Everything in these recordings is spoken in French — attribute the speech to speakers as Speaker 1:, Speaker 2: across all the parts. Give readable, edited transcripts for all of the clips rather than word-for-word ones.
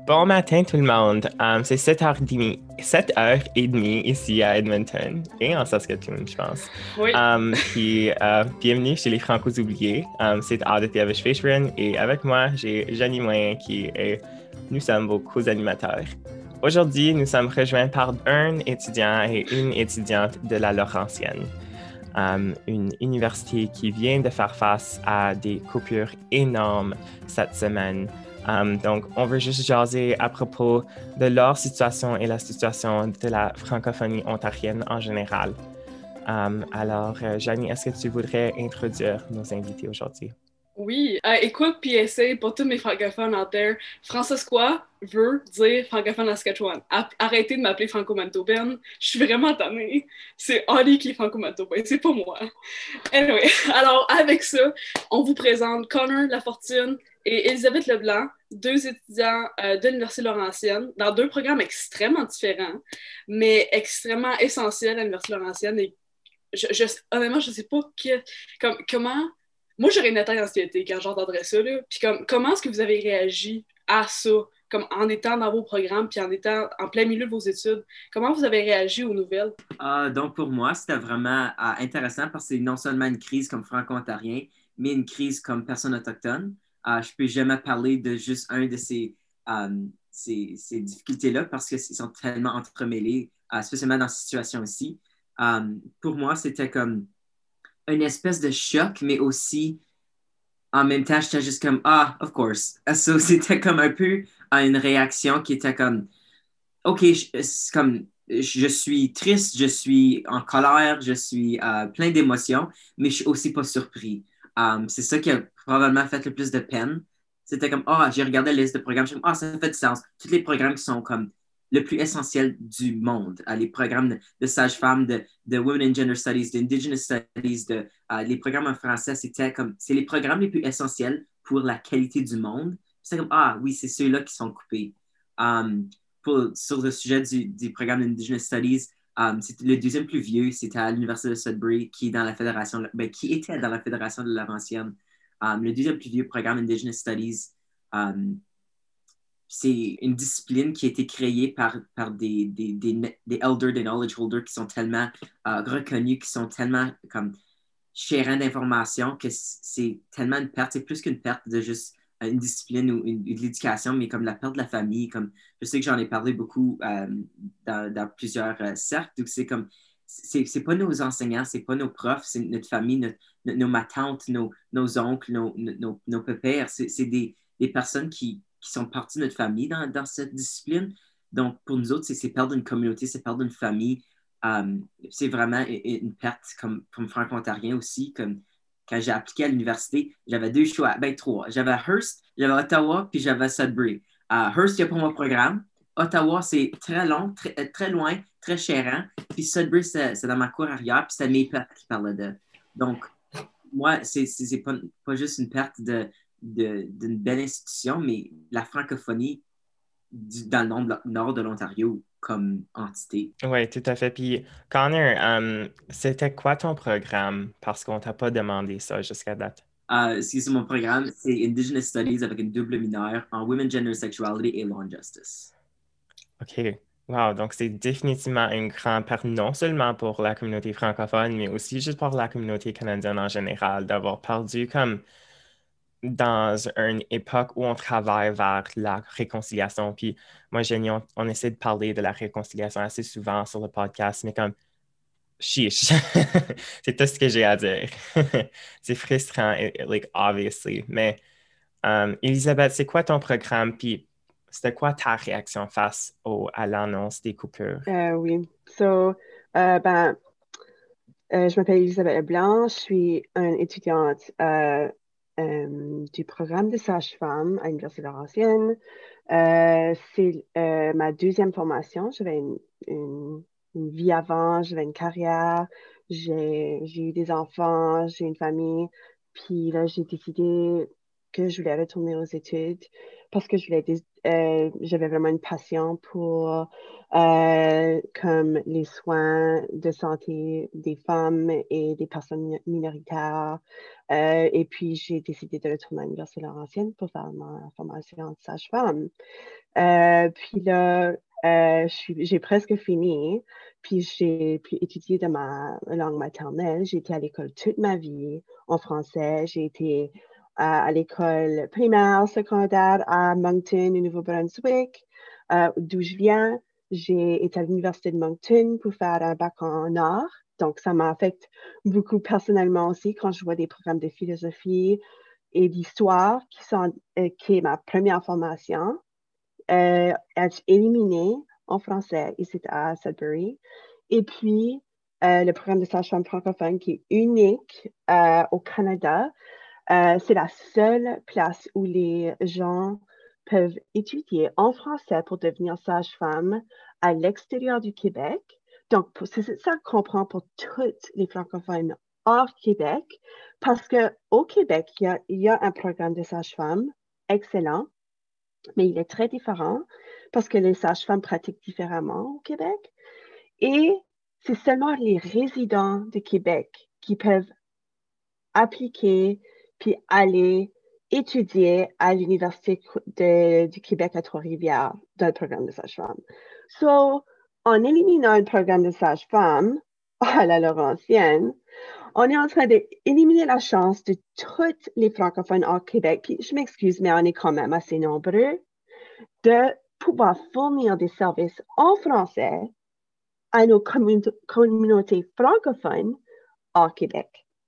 Speaker 1: Bon matin tout le monde. C'est 7h30, 7h30 ici à Edmonton et en Saskatoon, je pense.
Speaker 2: Oui.
Speaker 1: Bienvenue chez les Francos oubliés. C'est Aditya Vishveshwaran et avec moi, j'ai Jenny Moyen nous sommes vos co-animateurs. Aujourd'hui, nous sommes rejoints par un étudiant et une étudiante de la Laurentienne, une université qui vient de faire face à des coupures énormes cette semaine. Donc, on veut juste jaser à propos de leur situation et la situation de la francophonie ontarienne en général. Alors, Janie, est-ce que tu voudrais introduire nos invités aujourd'hui?
Speaker 2: Oui. Écoute, puis essaye pour tous mes francophones en terre. Francescois veut dire francophone à Saskatchewan. Arrêtez de m'appeler franco-manitobaine. Je suis vraiment tannée. C'est Oli qui est franco-manitobaine, c'est pas moi. Anyway, alors avec ça, on vous présente Connor Lafortune et Elisabeth Leblanc, deux étudiants de l'Université Laurentienne, dans deux programmes extrêmement différents, mais extrêmement essentiels à l'Université Laurentienne. Et honnêtement, je sais pas comment... Moi, j'aurais une attaque d'anxiété quand j'entendrais ça. Là. Puis comment est-ce que vous avez réagi à ça, comme en étant dans vos programmes, puis en étant en plein milieu de vos études? Comment vous avez réagi aux nouvelles?
Speaker 3: Donc, pour moi, c'était vraiment intéressant parce que c'est non seulement une crise comme franco-ontarien, mais une crise comme personne autochtone. Je ne peux jamais parler de juste un de ces difficultés-là parce qu'ils sont tellement entremêlés, spécialement dans cette situation-ci. Pour moi, c'était comme une espèce de choc, mais aussi, en même temps, j'étais juste comme, of course. So, c'était comme un peu une réaction qui était comme, OK, je suis triste, je suis en colère, je suis plein d'émotions, mais je suis aussi pas surpris. C'est ça qui a probablement fait le plus de peine. C'était comme, j'ai regardé la liste de programmes, je me suis dit, ça fait du sens. Tous les programmes qui sont comme le plus essentiel du monde. Les programmes de sage-femme, de Women in Gender Studies, d'Indigenous Studies, les programmes en français, c'est les programmes les plus essentiels pour la qualité du monde. C'est comme, oui, c'est ceux-là qui sont coupés. Sur le sujet du programme d'Indigenous Studies, c'était le deuxième plus vieux, c'était à l'Université de Sudbury, qui était dans la Fédération de Laurentienne. Le deuxième plus vieux programme Indigenous Studies, c'est une discipline qui a été créée par des elders, des knowledge holders qui sont tellement reconnus, qui sont tellement comme chérants d'informations que c'est tellement une perte, c'est plus qu'une perte de juste une discipline ou de l'éducation, mais comme la perte de la famille. Comme, je sais que j'en ai parlé beaucoup dans plusieurs cercles, donc c'est pas nos enseignants, c'est pas nos profs, c'est notre famille, nos matantes, nos oncles, nos pépères, c'est des personnes qui sont parties de notre famille dans cette discipline. Donc, pour nous autres, c'est perdre une communauté, c'est perdre une famille. C'est vraiment une perte comme franco-ontarien aussi. Comme quand j'ai appliqué à l'université, j'avais deux choix, trois. J'avais Hearst, j'avais Ottawa, puis j'avais Sudbury. Hearst, il n'y a pas mon programme. Ottawa, c'est très long, très loin, très chérant. Puis Sudbury, c'est dans ma cour arrière, puis c'était mes pères qui parlaient de. Donc, moi, c'est pas juste une perte d'une belle institution, mais la francophonie dans le nord de l'Ontario comme entité.
Speaker 1: Oui, tout à fait. Puis, Connor, c'était quoi ton programme? Parce qu'on t'a pas demandé ça jusqu'à date.
Speaker 3: C'est mon programme, c'est Indigenous Studies avec une double mineure en Women, Gender, Sexuality et Law and Justice.
Speaker 1: OK. Wow, donc c'est définitivement une grande perte, non seulement pour la communauté francophone, mais aussi juste pour la communauté canadienne en général, d'avoir perdu comme dans une époque où on travaille vers la réconciliation. Puis moi, Jenny, on essaie de parler de la réconciliation assez souvent sur le podcast, mais comme, chiche, c'est tout ce que j'ai à dire. C'est frustrant, like, obviously. Mais Elisabeth, c'est quoi ton programme? Puis c'était quoi ta réaction face à l'annonce des coupures?
Speaker 4: Oui. Je m'appelle Elisabeth Leblanc, je suis une étudiante du programme de sage-femme à l'Université Laurentienne. C'est ma deuxième formation. J'avais une vie avant, j'avais une carrière, j'ai eu des enfants, j'ai une famille. Puis là, j'ai décidé que je voulais retourner aux études. parce que j'avais vraiment une passion pour comme les soins de santé des femmes et des personnes minoritaires. Et puis, j'ai décidé de retourner à l'Université Laurentienne pour faire ma formation de sage-femme. Puis là, j'ai presque fini, puis j'ai pu étudier de ma langue maternelle. J'ai été à l'école toute ma vie en français. J'ai été à l'école primaire, secondaire à Moncton, au Nouveau-Brunswick, d'où je viens. J'ai été à l'Université de Moncton pour faire un bac en art. Donc, ça m'affecte beaucoup personnellement aussi quand je vois des programmes de philosophie et d'histoire qui est ma première formation. Être éliminé en français ici à Sudbury. Et puis, le programme de sage-femme francophone qui est unique au Canada. C'est la seule place où les gens peuvent étudier en français pour devenir sage-femme à l'extérieur du Québec. Donc, c'est ça qu'on prend pour toutes les francophones hors Québec, parce qu'au Québec, il y a un programme de sage-femme excellent, mais il est très différent parce que les sages-femmes pratiquent différemment au Québec. Et c'est seulement les résidents de Québec qui peuvent appliquer puis aller étudier à l'Université du Québec à Trois-Rivières dans le programme de sage-femme. So, en éliminant le programme de sage-femme à la Laurentienne, on est en train d'éliminer la chance de toutes les francophones au Québec, puis je m'excuse, mais on est quand même assez nombreux, de pouvoir fournir des services en français à nos communautés francophones au Québec.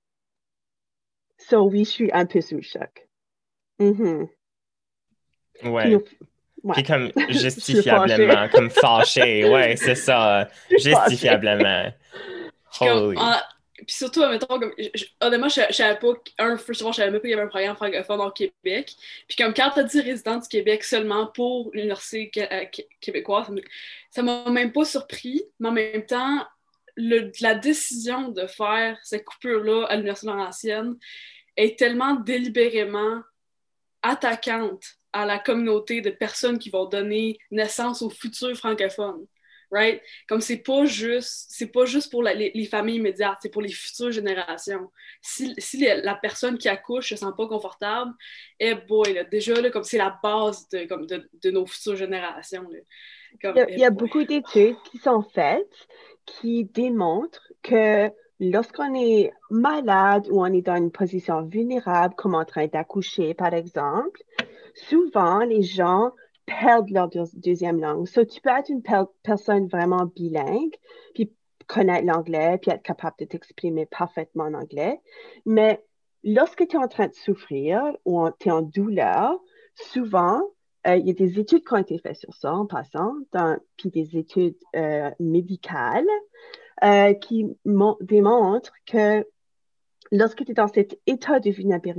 Speaker 4: So, oui, je suis un peu sous le choc. Mm-hmm.
Speaker 1: Ouais. Puis comme justifiablement, comme fâché. Ouais, c'est ça. Justifiablement. Holy.
Speaker 2: Puis surtout, admettons, comme, honnêtement, je savais pas, first of all, je savais même pas qu'il y avait un programme francophone au Québec. Puis comme quand t'as dit résident du Québec seulement pour l'Université québécoise, ça m'a même pas surpris, mais en même temps, la décision de faire cette coupure-là à l'Université Laurentienne est tellement délibérément attaquante à la communauté de personnes qui vont donner naissance aux futurs francophones. Right? Comme c'est pas juste pour les familles immédiates, c'est pour les futures générations. Si la personne qui accouche se sent pas confortable, boy, là, déjà, là, comme c'est la base de nos futures générations. Là.
Speaker 4: Comme, il y a beaucoup d'études qui sont faites qui démontrent que lorsqu'on est malade ou on est dans une position vulnérable, comme en train d'accoucher, par exemple, souvent, les gens perdent leur deuxième langue. So, tu peux être une personne vraiment bilingue, puis connaître l'anglais, puis être capable de t'exprimer parfaitement en anglais. Mais lorsque tu es en train de souffrir ou tu es en douleur, souvent, il y a des études qui ont été faites sur ça en passant, puis des études médicales qui démontrent que lorsque tu es dans cet état de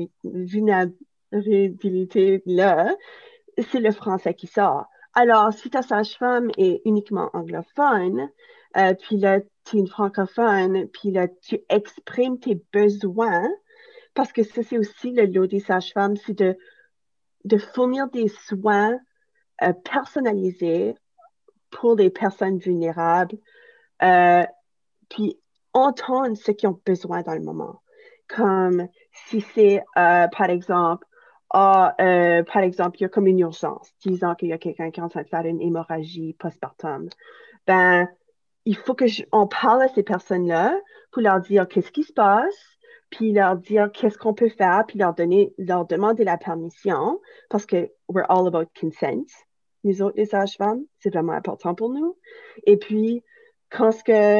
Speaker 4: vulnérabilité-là, c'est le français qui sort. Alors, si ta sage-femme est uniquement anglophone, puis là, tu es une francophone, puis là, tu exprimes tes besoins, parce que ça, c'est aussi le lot des sages-femmes, c'est de fournir des soins personnalisés pour des personnes vulnérables, puis entendre ce qu'ils ont besoin dans le moment. Comme si c'est, par exemple, il y a comme une urgence, disant qu'il y a quelqu'un qui est en train de faire une hémorragie postpartum. Ben, il faut qu'on parle à ces personnes-là pour leur dire qu'est-ce qui se passe, puis leur dire qu'est-ce qu'on peut faire, puis leur demander la permission, parce que we're all about consent. Nous autres, les sages-femmes, c'est vraiment important pour nous. Et puis, quand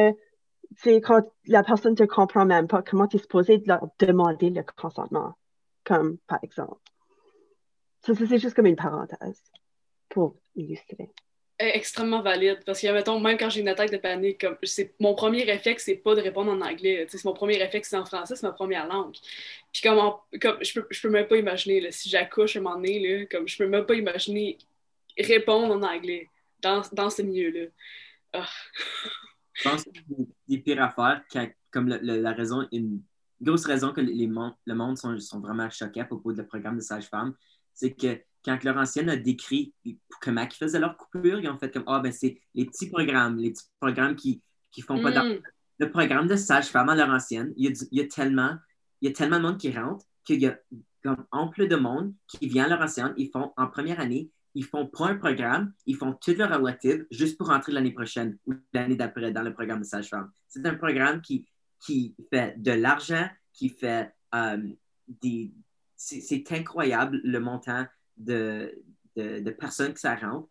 Speaker 4: la personne ne te comprend même pas, comment tu es supposé de leur demander le consentement, comme par exemple. Ça, c'est juste comme une parenthèse pour illustrer.
Speaker 2: Extrêmement valide, parce que, mettons, même quand j'ai une attaque de panique, comme, mon premier réflexe, c'est pas de répondre en anglais. C'est mon premier réflexe, c'est en français, c'est ma première langue. Puis comme je peux même pas imaginer, là, si j'accouche un moment donné, là, comme je peux même pas imaginer répondre en anglais dans ce milieu-là. Ah.
Speaker 3: Je pense que des pires affaires, comme la raison, une grosse raison que le monde sont vraiment choqués à propos du programme de sage-femme, c'est que quand Laurentienne a décrit comment ils faisaient leur coupure, ils ont fait comme, ben c'est les petits programmes qui font pas d'argent. Le programme de sage-femme à Laurentienne, il y a tellement de monde qui rentre qu'il y a comme ample de monde qui vient à Laurentienne, ils font en première année, ils font pas un programme, ils font toutes leurs relatives juste pour rentrer l'année prochaine ou l'année d'après dans le programme de sage-femme. C'est un programme qui fait de l'argent, qui fait des... C'est incroyable le montant de personnes que ça rentre.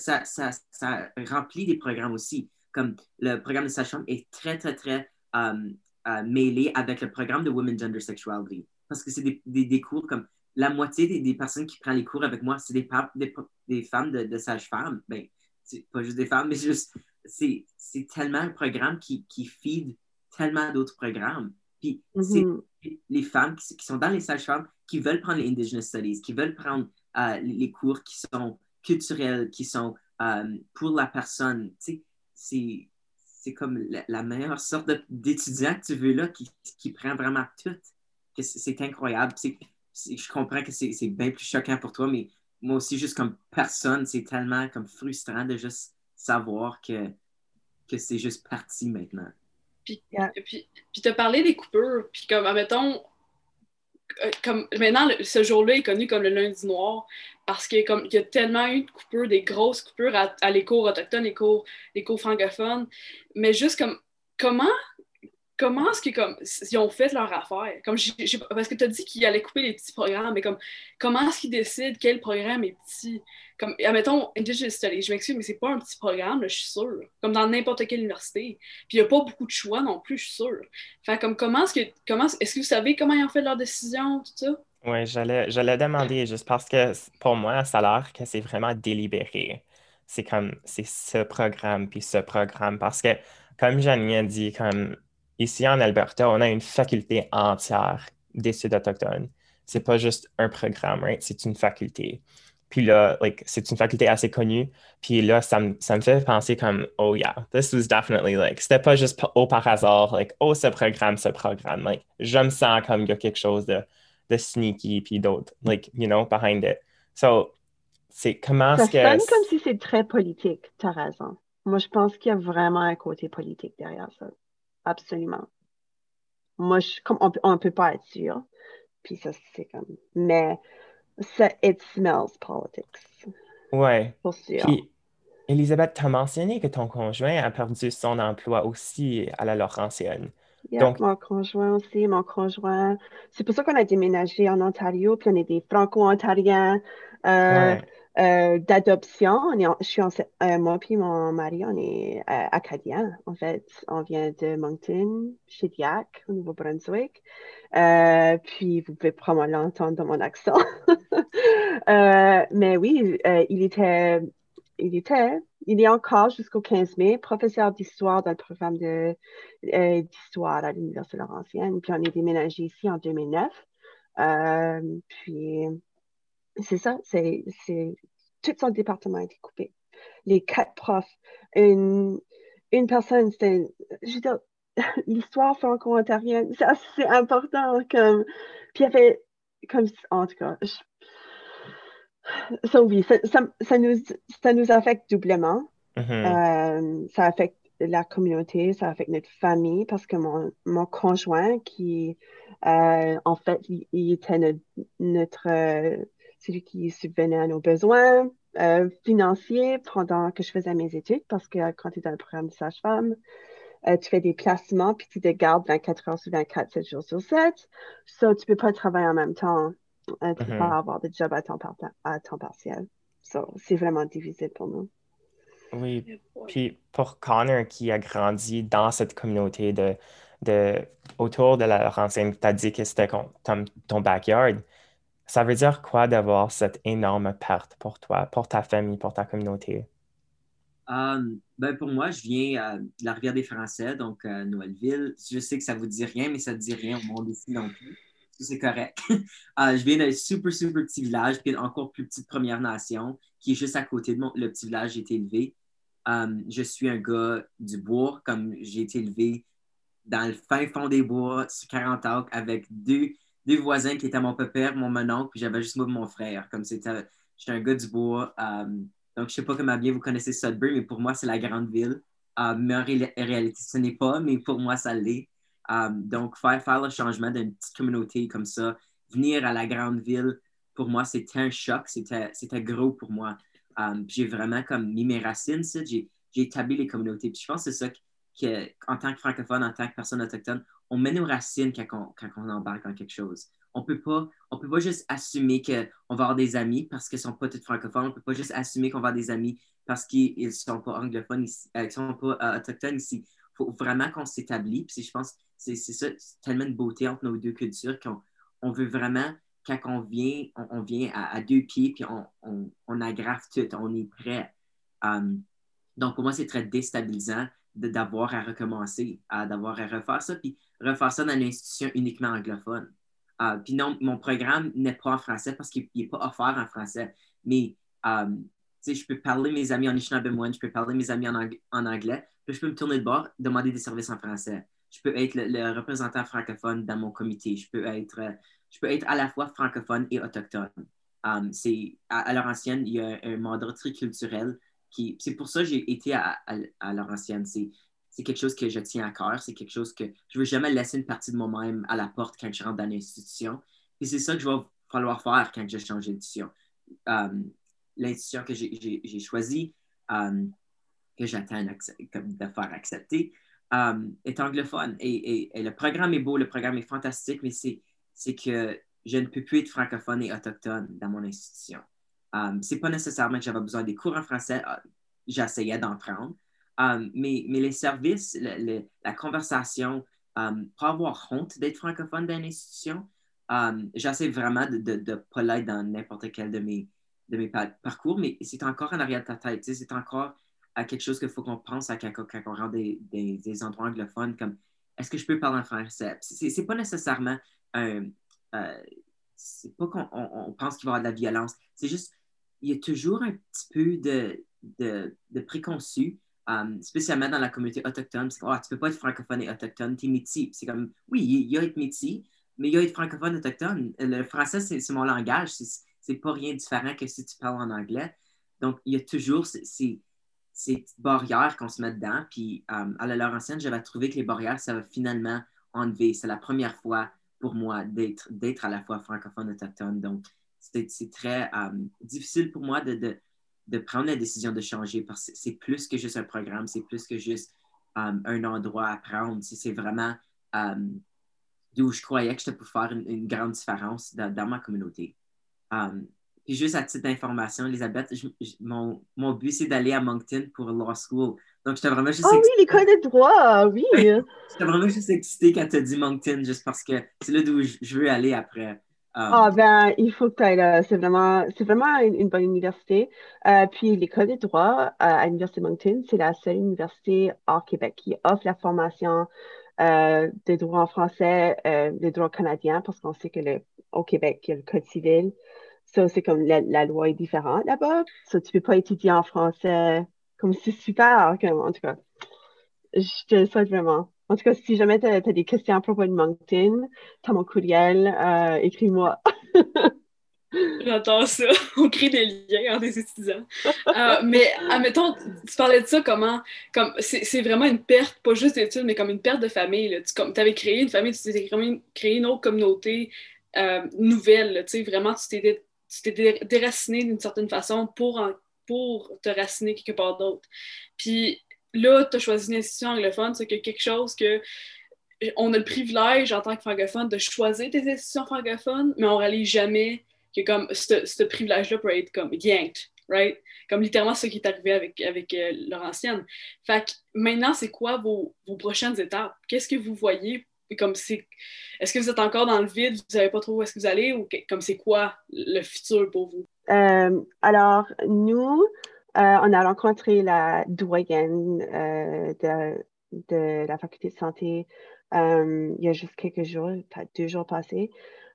Speaker 3: Ça remplit des programmes aussi. Comme le programme de sage-femme est très, très, très mêlé avec le programme de Women Gender Sexuality. Parce que c'est des cours comme la moitié des personnes qui prennent les cours avec moi, c'est des femmes de sage-femme. Ben, c'est pas juste des femmes, mais juste, c'est tellement un programme qui feed tellement d'autres programmes. Puis c'est les femmes qui sont dans les sages-femmes qui veulent prendre les Indigenous Studies, qui veulent prendre les cours qui sont culturels, qui sont pour la personne. Tu sais, c'est comme la meilleure sorte d'étudiant que tu veux là, qui prend vraiment tout. C'est incroyable. Je comprends que c'est bien plus choquant pour toi, mais moi aussi, juste comme personne, c'est tellement comme frustrant de juste savoir que c'est juste parti maintenant.
Speaker 2: Puis tu as parlé des coupures, puis comme, admettons, comme maintenant, ce jour-là est connu comme le lundi noir parce que comme il y a tellement eu de coupures, des grosses coupures à les cours autochtones, les cours francophones, mais juste comme comment est-ce que comme ils ont fait leur affaire? Comme parce que tu as dit qu'ils allaient couper les petits programmes, mais comme comment est-ce qu'ils décident quel programme est petit? Comme, admettons, Indigenous Studies, je m'excuse, mais c'est pas un petit programme, là, je suis sûre. Comme dans n'importe quelle université. Puis il n'y a pas beaucoup de choix non plus, je suis sûre. Fait comme est-ce que vous savez comment ils ont fait leur décision, tout ça?
Speaker 1: Oui, j'allais demander juste parce que pour moi, ça a l'air que c'est vraiment délibéré. C'est ce programme puis ce programme. Parce que, comme Janie a dit, comme ici en Alberta, on a une faculté entière d'études autochtones. C'est pas juste un programme, right? C'est une faculté. Puis là, c'est une faculté assez connue. Puis là, ça me fait penser comme, oh yeah, this was definitely c'était pas juste au par hasard, oh, ce programme, ce programme. Je me sens comme il y a quelque chose de sneaky, puis d'autres, behind it. So, c'est comment
Speaker 4: Ça
Speaker 1: est-ce que...
Speaker 4: sonne comme si c'est très politique, tu as raison. Moi, je pense qu'il y a vraiment un côté politique derrière ça. Absolument. Moi, comme on peut pas être sûr. Puis ça, c'est comme... Mais ça, it smells politics.
Speaker 1: Ouais.
Speaker 4: Pour sûr.
Speaker 1: Puis, Elisabeth, tu as mentionné que ton conjoint a perdu son emploi aussi à la Laurentienne.
Speaker 4: Yeah,
Speaker 1: Donc,
Speaker 4: mon conjoint aussi, C'est pour ça qu'on a déménagé en Ontario, puis on est des Franco-Ontariens
Speaker 1: ouais.
Speaker 4: d'adoption. Moi puis mon mari, on est acadiens. En fait, on vient de Moncton, Shediac, au Nouveau-Brunswick. Puis vous pouvez probablement l'entendre dans mon accent. Mais oui, il est encore jusqu'au 15 mai professeur d'histoire dans le programme d'histoire à l'Université Laurentienne. Puis on est déménagé ici en 2009. Puis c'est ça, tout son département a été coupé. Les 4 profs, une personne, je veux dire, l'histoire franco-ontarienne, c'est assez important. Puis il y avait, en tout cas, ça oui, ça nous affecte doublement. Ça affecte la communauté, ça affecte notre famille parce que mon conjoint qui, en fait, il était celui qui subvenait à nos besoins financiers pendant que je faisais mes études parce que quand tu es dans le programme de sage-femme, tu fais des placements puis tu te gardes 24 heures sur 24, 7 jours sur 7. So, tu peux pas travailler en même temps. Tu peux pas avoir de job à temps partiel. So, c'est vraiment difficile pour nous.
Speaker 1: Oui, puis pour Connor qui a grandi dans cette communauté autour de la Laurentienne, tu as dit que c'était ton backyard. Ça veut dire quoi d'avoir cette énorme perte pour toi, pour ta famille, pour ta communauté?
Speaker 3: Ben pour moi, je viens de la Rivière-des-Français, donc Noëlleville. Je sais que ça vous dit rien, mais ça ne dit rien au monde ici non plus. C'est correct. Je viens d'un super, super petit village, puis une encore plus petite Première Nation, qui est juste à côté de le petit village où j'ai été élevé. Je suis un gars du bois, comme j'ai été élevé dans le fin fond des bois, sur 40 acres, avec deux voisins qui étaient mon père, mon mononcle, puis j'avais juste moi et mon frère. Comme c'était Je suis un gars du bois. Donc, je ne sais pas comment bien vous connaissez Sudbury, mais pour moi, c'est la grande ville. Mais en réalité, ce n'est pas, mais pour moi, ça l'est. Donc, faire le changement d'une petite communauté comme ça, venir à la grande ville, pour moi, c'était un choc. C'était gros pour moi. J'ai vraiment comme mis mes racines, ça. J'ai établi les communautés. Puis je pense que c'est ça en tant que francophone, en tant que personne autochtone, on met nos racines quand on embarque dans quelque chose. On peut pas juste assumer qu'on va avoir des amis parce qu'ils ne sont pas tous francophones. On ne peut pas juste assumer qu'on va avoir des amis parce qu'ils ne sont pas anglophones ici, ils ne sont pas autochtones ici. Il faut vraiment qu'on s'établit. Puis je pense que c'est ça, c'est tellement de beauté entre nos deux cultures qu'on veut vraiment, quand on vient à deux pieds puis on agrafe tout, on est prêt. Donc, pour moi, c'est très déstabilisant d'avoir à recommencer, d'avoir à refaire ça, puis refaire ça dans une institution uniquement anglophone. Puis non, mon programme n'est pas en français parce qu'il n'est pas offert en français. Mais je peux parler mes amis en Anishinaabe, je peux parler mes amis en anglais, puis je peux me tourner de bord, demander des services en français. Je peux être le représentant francophone dans mon comité. Je peux être à la fois francophone et autochtone. À Laurentienne, il y a un mandat triculturel c'est pour ça que j'ai été à Laurentienne. C'est quelque chose que je tiens à cœur. C'est quelque chose que je ne veux jamais laisser une partie de moi-même à la porte quand je rentre dans l'institution. Et c'est ça que je vais falloir faire quand je change d'institution. L'institution que j'ai choisie, que j'attends de faire accepter, est anglophone. Et le programme est beau, le programme est fantastique, mais c'est que je ne peux plus être francophone et autochtone dans mon institution. C'est pas nécessairement que j'avais besoin des cours en français. J'essayais d'en prendre. Mais les services, la conversation, pas avoir honte d'être francophone dans l'institution, j'essaie vraiment de ne pas l'être dans n'importe quel de mes parcours, mais c'est encore en arrière de ta tête. C'est encore quelque chose qu'il faut qu'on pense à quand on rentre des endroits anglophones, comme est-ce que je peux parler en français? C'est pas nécessairement c'est pas qu'on pense qu'il va y avoir de la violence. C'est juste, il y a toujours un petit peu de préconçu, spécialement dans la communauté autochtone. C'est que tu peux pas être francophone et autochtone, t'es métis. C'est comme, oui, il y a être métis, mais il y a être francophone et autochtone. Le français, c'est mon langage. C'est pas rien différent que si tu parles en anglais. Donc, il y a toujours ces petites barrières qu'on se met dedans. Puis, à la Laurentienne, j'avais trouvé que les barrières, ça va finalement enlever. C'est la première fois pour moi d'être à la fois francophone et autochtone. Donc, c'est très difficile pour moi de prendre la décision de changer parce que c'est plus que juste un programme, c'est plus que juste un endroit à prendre. C'est vraiment d'où je croyais que je pouvais faire une grande différence dans ma communauté. Puis juste à titre d'information, Elisabeth, mon but, c'est d'aller à Moncton pour law school. Donc, j'étais vraiment juste
Speaker 4: Oh oui, l'école de droit, oui.
Speaker 3: J'étais vraiment juste excitée quand tu as dit Moncton, juste parce que c'est là d'où je veux aller après.
Speaker 4: Ben, il faut que tu ailles là. C'est vraiment une bonne université. Puis l'école de droit à l'Université de Moncton, c'est la seule université hors Québec qui offre la formation de droit en français, de droit canadien, parce qu'on sait que au Québec, il y a le Code civil. Ça, c'est comme la loi est différente là-bas. Ça, tu peux pas étudier en français. Comme c'est super, en tout cas. Je te le souhaite vraiment. En tout cas, si jamais tu as des questions à propos de Moncton, tu as mon courriel, écris-moi.
Speaker 2: J'entends ça. On crée des liens entre des étudiants. Mais admettons, tu parlais de ça comme c'est vraiment une perte, pas juste d'études, mais comme une perte de famille. Là. Tu avais créé une famille, tu t'es créé une autre communauté nouvelle. Là. Vraiment, tu t'es déraciné d'une certaine façon pour te raciner quelque part d'autre. Puis là, tu as choisi une institution anglophone, c'est quelque chose que on a le privilège en tant que francophone de choisir des institutions francophones, mais on ne réalise jamais que comme ce privilège-là peut être comme yanked, right? Comme littéralement ce qui est arrivé avec Laurentienne. Fait que maintenant, c'est quoi vos prochaines étapes? Qu'est-ce que vous voyez? Est-ce que vous êtes encore dans le vide? Vous ne savez pas trop où est-ce que vous allez? Ou comme c'est quoi le futur pour vous?
Speaker 4: Alors, nous, on a rencontré la doyenne de la faculté de santé il y a juste quelques jours, peut-être 2 jours passés,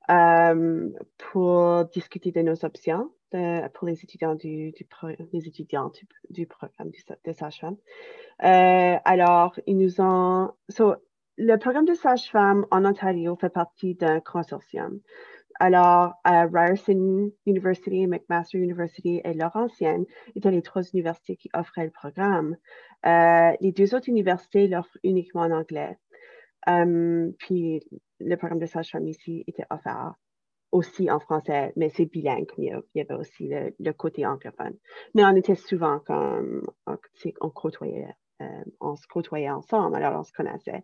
Speaker 4: pour discuter de nos options pour les étudiants du programme de sage-femme. Alors, ils nous ont... le programme de sage-femme en Ontario fait partie d'un consortium. Alors, Ryerson University, McMaster University et Laurentienne étaient les trois universités qui offraient le programme. Les deux autres universités l'offrent uniquement en anglais. Puis, le programme de sage-femme ici était offert aussi en français, mais c'est bilingue. Il y avait aussi le côté anglophone. Mais on était souvent comme, on se côtoyait ensemble, alors on se connaissait.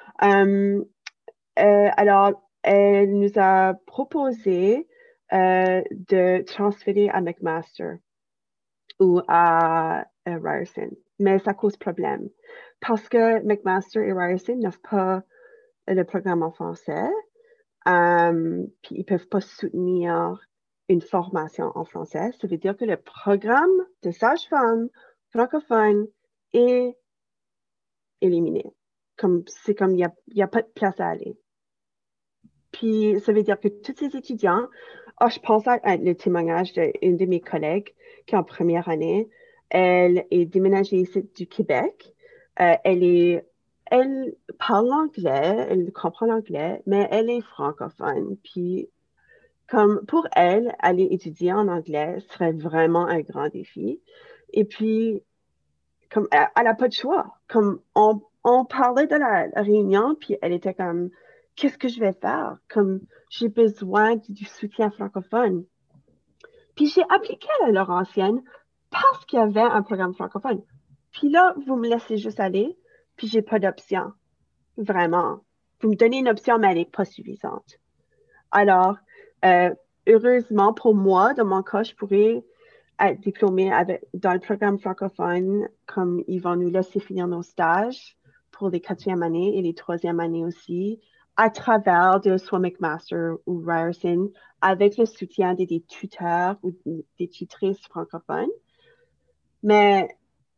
Speaker 4: Alors, elle nous a proposé de transférer à McMaster ou à Ryerson, mais ça cause problème parce que McMaster et Ryerson n'offrent pas le programme en français, puis ils ne peuvent pas soutenir une formation en français. Ça veut dire que le programme de sage-femme francophone est éliminé. C'est comme il n'y a pas de place à aller. Puis, ça veut dire que tous ces étudiants, je pense à le témoignage d'une de mes collègues qui est en première année. Elle est déménagée ici du Québec. Elle parle l'anglais, elle comprend l'anglais, mais elle est francophone. Puis, comme pour elle, aller étudier en anglais serait vraiment un grand défi. Et puis, comme elle n'a pas de choix. Comme on parlait de la réunion, puis elle était comme, qu'est-ce que je vais faire? Comme, j'ai besoin du soutien francophone. Puis j'ai appliqué à la Laurentienne parce qu'il y avait un programme francophone. Puis là, vous me laissez juste aller, puis j'ai pas d'option. Vraiment. Vous me donnez une option, mais elle n'est pas suffisante. Alors, heureusement pour moi, dans mon cas, je pourrais être diplômée dans le programme francophone, comme ils vont nous laisser finir nos stages pour les quatrième années et les troisième années aussi, à travers de soit McMaster ou Ryerson, avec le soutien des tuteurs ou des tutrices francophones. Mais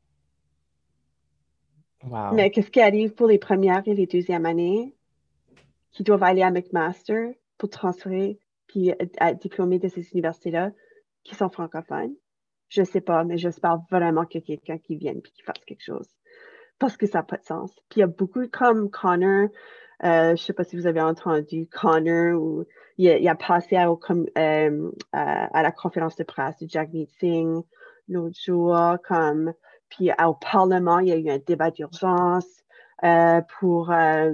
Speaker 4: qu'est-ce qui arrive pour les premières et les deuxièmes années qui doivent aller à McMaster pour transférer puis être diplômés de ces universités-là qui sont francophones? Je sais pas, mais j'espère vraiment qu'il y a quelqu'un qui vienne et qui fasse quelque chose. Parce que ça n'a pas de sens. Puis il y a beaucoup comme Connor, je sais pas si vous avez entendu Connor, ou il a passé à la conférence de presse de Jagmeet Singh l'autre jour, puis au Parlement, il y a eu un débat d'urgence pour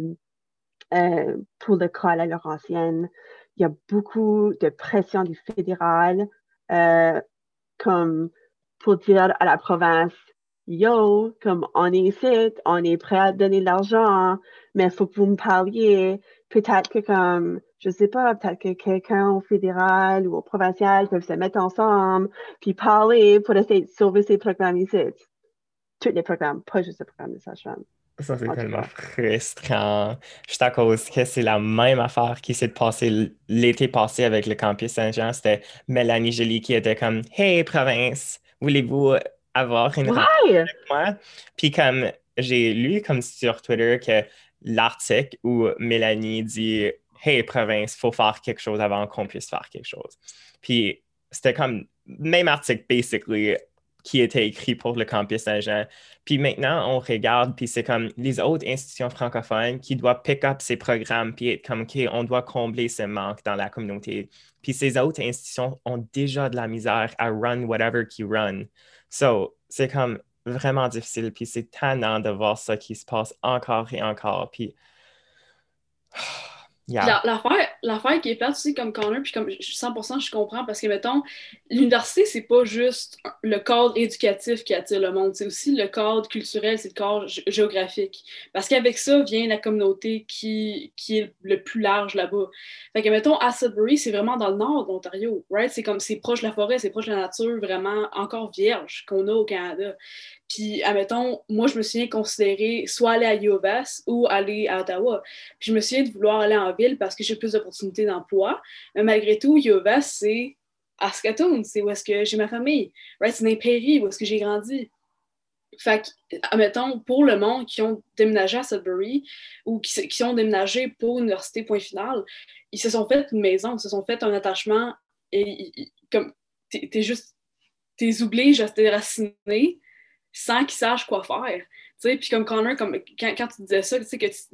Speaker 4: le cas à la Laurentienne. Il y a beaucoup de pression du fédéral comme pour dire à la province, yo, comme on est ici, on est prêt à donner de l'argent, mais il faut que vous me parliez. Peut-être que je sais pas, peut-être que quelqu'un au fédéral ou au provincial peuvent se mettre ensemble, puis parler pour essayer de sauver ces programmes ici. Tous les programmes, pas juste le programme de sage-femme.
Speaker 1: Ça, c'est tellement frustrant. Juste à cause que c'est la même affaire qui s'est passée l'été passé avec le campus Saint-Jean. C'était Mélanie Joly qui était comme, Hey, province, voulez-vous avoir une rencontre avec moi? Puis comme j'ai lu comme sur Twitter que l'article où Mélanie dit, Hey, province, faut faire quelque chose avant qu'on puisse faire quelque chose. Puis c'était comme même article, basically, qui était écrit pour le campus Saint-Jean. Puis maintenant, on regarde, puis c'est comme les autres institutions francophones qui doivent pick up ces programmes, puis être comme, OK, on doit combler ce manque dans la communauté. Puis ces autres institutions ont déjà de la misère à run whatever qui run. So, c'est comme vraiment difficile, puis c'est tannant de voir ça qui se passe encore et encore. Puis,
Speaker 2: yeah. L'affaire qui est plate aussi comme Connor, puis comme 100% je comprends, parce que, mettons, l'université, c'est pas juste le cadre éducatif qui attire le monde, c'est aussi le cadre culturel, c'est le cadre géographique. Parce qu'avec ça vient la communauté qui est le plus large là-bas. Fait que, mettons, à Sudbury, c'est vraiment dans le nord de l'Ontario, right? C'est comme, c'est proche de la forêt, c'est proche de la nature vraiment encore vierge qu'on a au Canada. Puis, admettons, moi, je me souviens considérer soit aller à UofS ou aller à Ottawa. Puis, je me souviens de vouloir aller en ville parce que j'ai plus d'opportunités d'emploi. Mais malgré tout, UofS, c'est à Saskatoon, c'est où est-ce que j'ai ma famille. Right? C'est dans les prairies, où est-ce que j'ai grandi. Fait que, admettons, pour le monde qui ont déménagé à Sudbury ou qui ont déménagé pour l'université, point final, ils se sont fait une maison, ils se sont fait un attachement et comme t'es obligé à te déraciner sans qu'ils sachent quoi faire. Puis comme Connor, quand tu disais ça, tu sais que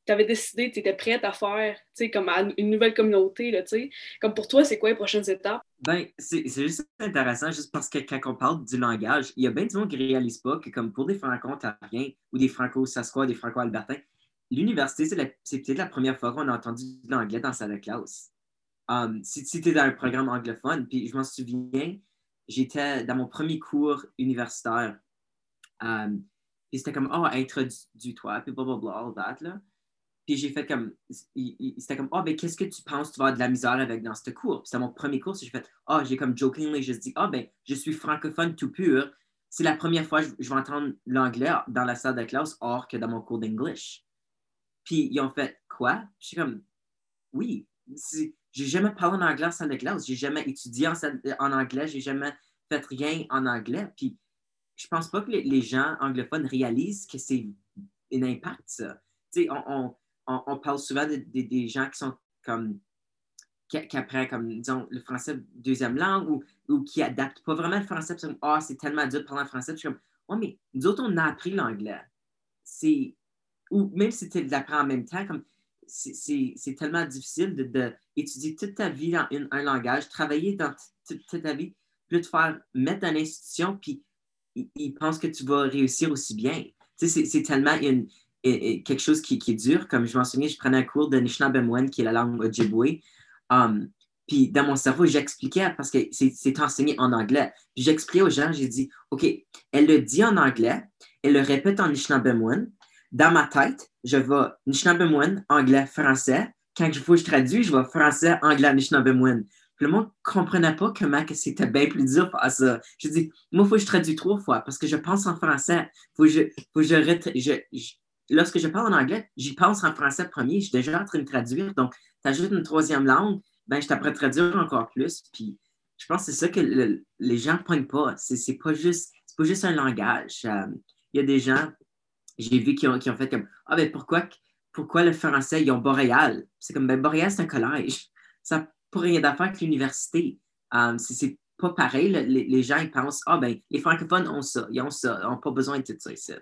Speaker 2: avais décidé, tu étais prête à faire, tu sais, comme à une nouvelle communauté, là, tu sais. Comme pour toi, c'est quoi les prochaines étapes?
Speaker 3: Ben, c'est juste intéressant, juste parce que quand on parle du langage, il y a bien du monde qui ne réalise pas que comme pour des franco-ontariens ou des franco-sasquois, des franco-albertains, l'université, c'est peut-être la première fois qu'on a entendu de l'anglais dans la salle de classe. Si tu es dans un programme anglophone, puis je m'en souviens, j'étais dans mon premier cours universitaire, puis c'était comme, oh, introduis-toi, puis blablabla, all that, là. Puis j'ai fait comme, c'était comme, oh, ben, qu'est-ce que tu penses que tu vas avoir de la misère avec dans ce cours? Puis c'était mon premier cours, j'ai fait, oh, j'ai comme jokingly juste dit, oh, ben, je suis francophone tout pur. C'est la première fois que je vais entendre l'anglais dans la salle de classe, hors que dans mon cours d'English. Puis ils ont fait, quoi? Je suis comme, oui, j'ai jamais parlé en anglais en salle de classe, j'ai jamais étudié en anglais, j'ai jamais fait rien en anglais. Puis je pense pas que les gens anglophones réalisent que c'est un impact, ça. Tu sais, on parle souvent des gens qui sont comme, qui apprennent comme, disons, le français deuxième langue ou qui adaptent pas vraiment le français. Puis oh, c'est tellement dur de parler en français. Puis je suis comme, oh, mais nous autres, on a appris l'anglais. Ou même si tu l'apprends en même temps, comme, c'est tellement difficile d'étudier toute ta vie dans un langage, travailler dans toute ta vie, puis de te faire mettre dans l'institution, puis ils pensent que tu vas réussir aussi bien. Tu sais, c'est tellement quelque chose qui est dur. Comme je m'en souviens, je prenais un cours de Anishinaabe, qui est la langue Ojibwe. Puis dans mon cerveau, j'expliquais parce que c'est enseigné en anglais. Puis j'expliquais aux gens, j'ai dit, OK, elle le dit en anglais, elle le répète en Anishinaabe. Dans ma tête, je vais Anishinaabe, anglais, français. Quand il faut que je traduis, je vais français, anglais, Anishinaabe. Puis le monde ne comprenait pas comment que c'était bien plus dur à ça. Je dis, moi, il faut que je traduise 3 fois parce que je pense en français. Lorsque je parle en anglais, j'y pense en français premier. Je suis déjà en train de traduire. Donc, tu ajoutes une troisième langue, ben, je t'apprends à traduire encore plus. Puis, je pense que c'est ça que les gens ne pognent pas. C'est pas juste un langage. Il y a des gens, j'ai vu qui ont fait comme, ah, ben, pourquoi le français, ils ont Boréal? C'est comme, ben, Boréal, c'est un collège. Ça n'a pas rien d'affaire avec l'université. C'est pas pareil. Les gens, ils pensent, ah, ben, les francophones ont ça. Ils n'ont pas besoin de tout ça ici.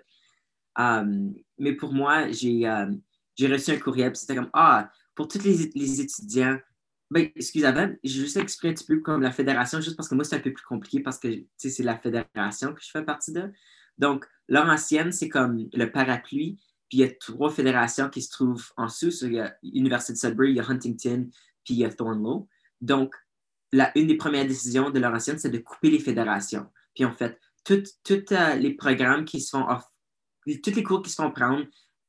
Speaker 3: Mais pour moi, j'ai reçu un courriel, puis c'était comme, ah, pour tous les étudiants, ben, excusez-moi, je vais juste expliquer un petit peu comme la fédération, juste parce que moi, c'est un peu plus compliqué parce que, tu sais, c'est la fédération que je fais partie de. Donc, Laurentienne, c'est comme le parapluie, puis il y a 3 fédérations qui se trouvent en dessous. Il y a l'Université de Sudbury, il y a Huntington, puis il y a Thornlow. Donc, une des premières décisions de Laurentienne, c'est de couper les fédérations. Puis en fait, tous les programmes qui se font tous les cours qui se font prendre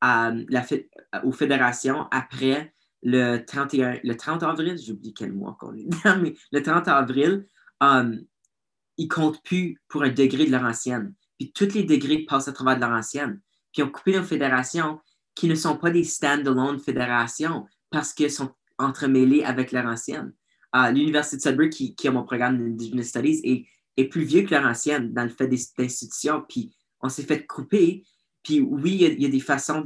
Speaker 3: aux fédérations après le 30 avril, j'oublie quel mois qu'on est dedans, mais le 30 avril, ils ne comptent plus pour un degré de Laurentienne. Puis tous les degrés passent à travers de Laurentienne. Puis ils ont coupé nos fédérations qui ne sont pas des stand-alone fédérations parce qu'elles sont entremêlées avec Laurentienne. L'Université de Sudbury, qui a mon programme d'Indigenous Studies, est plus vieux que Laurentienne dans le fait d'institutions. Puis on s'est fait couper. Puis oui, il y a des façons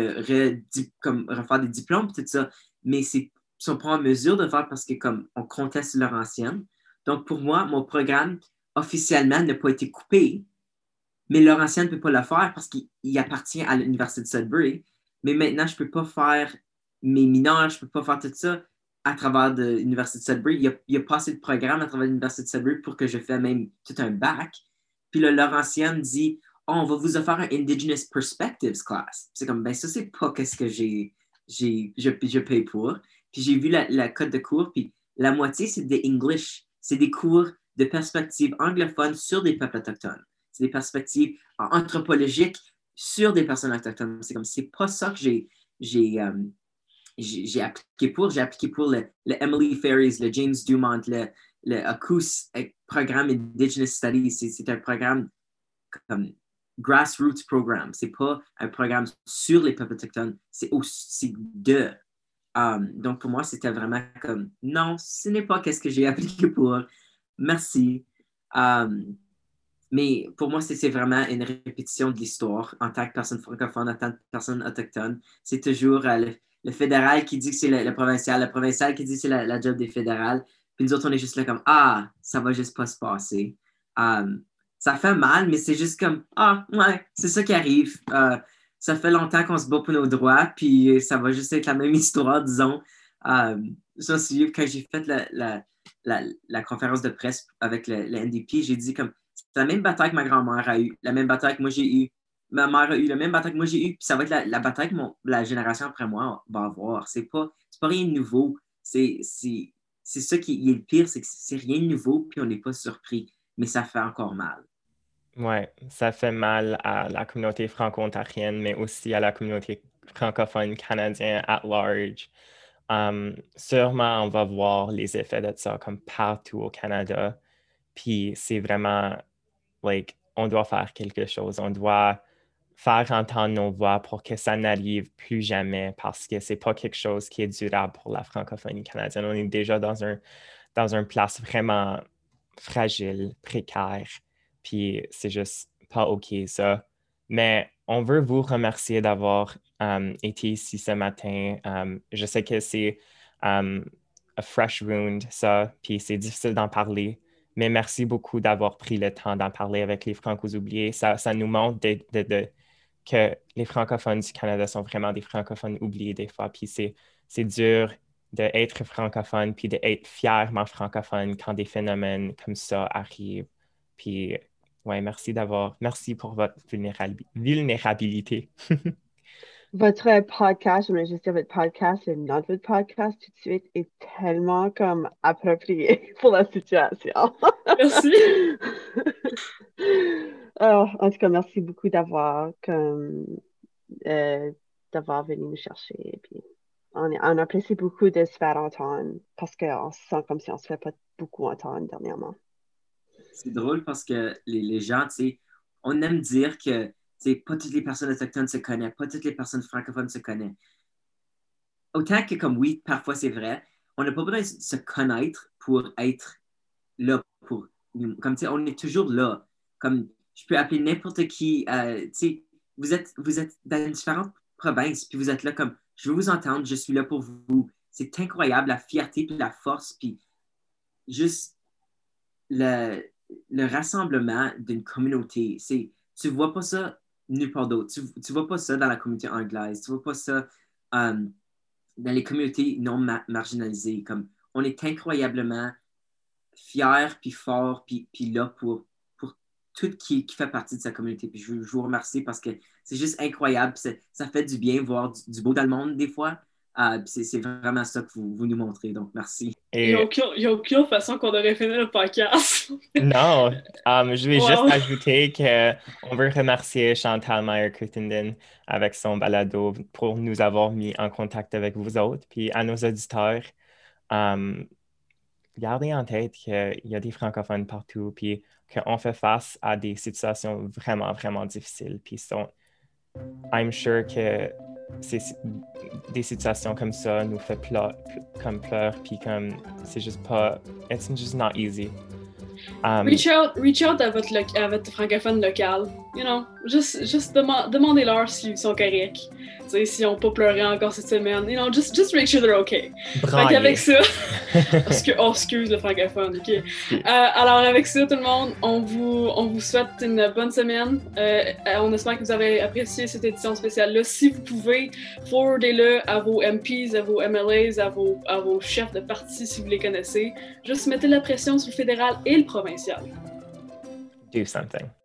Speaker 3: comme refaire des diplômes et tout ça, mais ils ne sont pas en mesure de faire parce que comme on conteste Laurentienne. Donc pour moi, mon programme officiellement n'a pas été coupé, mais Laurentienne ne peut pas le faire parce qu'il appartient à l'Université de Sudbury. Mais maintenant, je ne peux pas faire mes mineurs, je ne peux pas faire tout ça à travers l'Université de Sudbury. Il n'y a pas assez de programmes à travers l'Université de Sudbury pour que je fasse même tout un bac. Puis le Laurentienne dit, oh, on va vous offrir un Indigenous Perspectives class. C'est comme, ben ça, c'est pas qu'est-ce que je paye pour. Puis j'ai vu la code de cours, puis la moitié, c'est des English. C'est des cours de perspective anglophone sur des peuples autochtones. C'est des perspectives anthropologiques sur des personnes autochtones. C'est comme, c'est pas ça que j'ai appliqué pour. J'ai appliqué pour le Emily Ferries, le James Dumont, le ACUS, programme Indigenous Studies. C'est un programme comme grassroots programme. C'est pas un programme sur les peuples autochtones. C'est aussi de. Donc, pour moi, c'était vraiment comme, non, ce n'est pas qu'est-ce que j'ai appliqué pour. Merci. Mais pour moi, c'est vraiment une répétition de l'histoire en tant que personne francophone, en tant que personne autochtone. C'est toujours le fédéral qui dit que c'est le provincial qui dit que c'est la job des fédérales. Puis nous autres, on est juste là comme, ah, ça va juste pas se passer. Ça fait mal, mais c'est juste comme, ah, ouais, c'est ça qui arrive. ça fait longtemps qu'on se bat pour nos droits, puis ça va juste être la même histoire, disons. Je me souviens, quand j'ai fait la conférence de presse avec le NDP, j'ai dit comme, c'est la même bataille que ma grand-mère a eue, la même bataille que moi j'ai eue. Ma mère a eu la même bataille que moi j'ai eue, puis ça va être la bataille que la génération après moi va avoir. C'est pas rien de nouveau. C'est ça qui est le pire, c'est que c'est rien de nouveau, puis on n'est pas surpris. Mais ça fait encore mal.
Speaker 1: Ouais, ça fait mal à la communauté franco-ontarienne, mais aussi à la communauté francophone canadienne at large. Sûrement, on va voir les effets de ça comme partout au Canada. Puis c'est vraiment, on doit faire quelque chose. On doit faire entendre nos voix pour que ça n'arrive plus jamais parce que c'est pas quelque chose qui est durable pour la francophonie canadienne. On est déjà dans un place vraiment fragile, précaire. Puis c'est juste pas OK, ça. Mais on veut vous remercier d'avoir été ici ce matin. Je sais que c'est a fresh wound, ça, puis c'est difficile d'en parler. Mais merci beaucoup d'avoir pris le temps d'en parler avec les Francos oubliés. Ça nous montre que les francophones du Canada sont vraiment des francophones oubliés des fois. Puis c'est dur d'être francophone puis d'être fièrement francophone quand des phénomènes comme ça arrivent. Puis, ouais, merci pour votre vulnérabilité.
Speaker 4: Votre podcast, je voulais juste dire votre podcast, le nom de votre podcast tout de suite est tellement comme approprié pour la situation.
Speaker 2: Merci.
Speaker 4: Alors, en tout cas, merci beaucoup d'avoir venu nous chercher. Puis on apprécie beaucoup de se faire entendre parce qu'on se sent comme si on ne se fait pas beaucoup entendre dernièrement.
Speaker 3: C'est drôle parce que les gens, tu sais, on aime dire que pas toutes les personnes autochtones se connaissent, pas toutes les personnes francophones se connaissent. Autant que, comme oui, parfois c'est vrai, on n'a pas besoin de se connaître pour être là pour nous. Comme, tu sais, on est toujours là. Comme, je peux appeler n'importe qui, tu sais, vous êtes dans différentes provinces, puis vous êtes là comme, je veux vous entendre, je suis là pour vous. C'est incroyable, la fierté, puis la force, puis juste le rassemblement d'une communauté. Tu vois pas ça nulle part d'autre. Tu vois pas ça dans la communauté anglaise. Tu vois pas ça dans les communautés non marginalisées. Comme, on est incroyablement fiers, puis forts, puis là pour tout qui fait partie de sa communauté. Puis je vous remercie parce que c'est juste incroyable. Ça fait du bien voir du beau dans le monde des fois. C'est vraiment ça que vous nous montrez. Donc, merci.
Speaker 2: Il n'y a aucune façon qu'on aurait fini le podcast.
Speaker 1: Non, je vais juste ajouter qu'on veut remercier Chantal Meyer-Crittenden avec son balado pour nous avoir mis en contact avec vous autres. Puis à nos auditeurs, gardez en tête qu'il y a des francophones partout, puis qu'on fait face à des situations vraiment, vraiment difficiles. Puis I'm sure que des situations comme ça nous fait pleurer, puis comme c'est juste pas, it's just not easy.
Speaker 2: Reach out à votre francophone local, you know, juste demandez-leur s'ils sont corrects, s'ils n'ont pas pleuré encore cette semaine, you know, just make sure they're okay. Fait qu'avec ça, excuse le francophone, ok. Alors avec ça tout le monde, on vous souhaite une bonne semaine. On espère que vous avez apprécié cette édition spéciale-là. Si vous pouvez, forwardez-le à vos MPs, à vos MLAs, à vos chefs de parti si vous les connaissez. Juste mettez la pression sur le fédéral et le provincial.
Speaker 1: Do something.